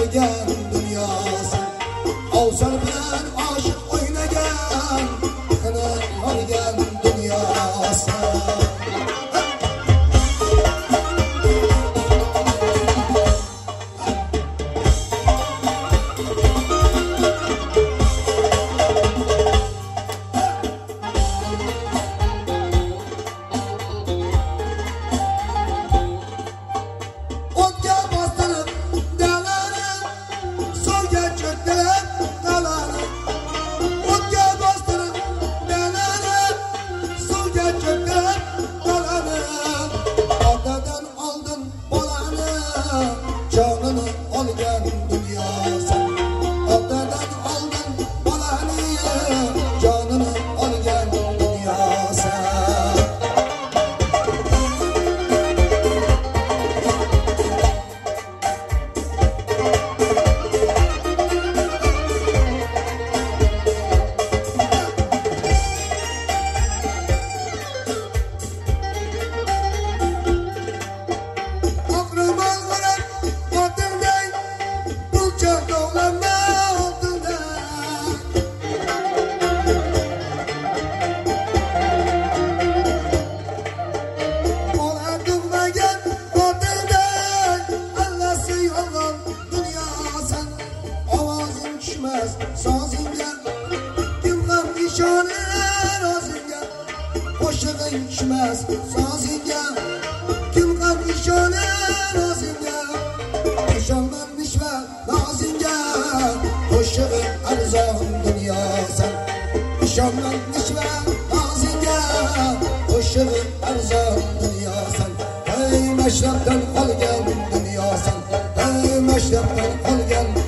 qolgan dunyosi. Ovsar bilan oshiq o'ynagan qolgan dunyosi. Canını olgan dunyosi. Otadan oldin bolani, canını olgan dunyosi. Sazingga kim ham ishonir o'zingga, qo'shig'ing tushmas sazingga kim ham ishonir o'zingga, ishonmam nishva nozingga, qo'shig'ing arzon dunyosan. Ishonmam nishva nozingga, qo'shig'ing arzon dunyosan. Ey mashrabdan qolgan dunyosan, ey mashrabdan qolgan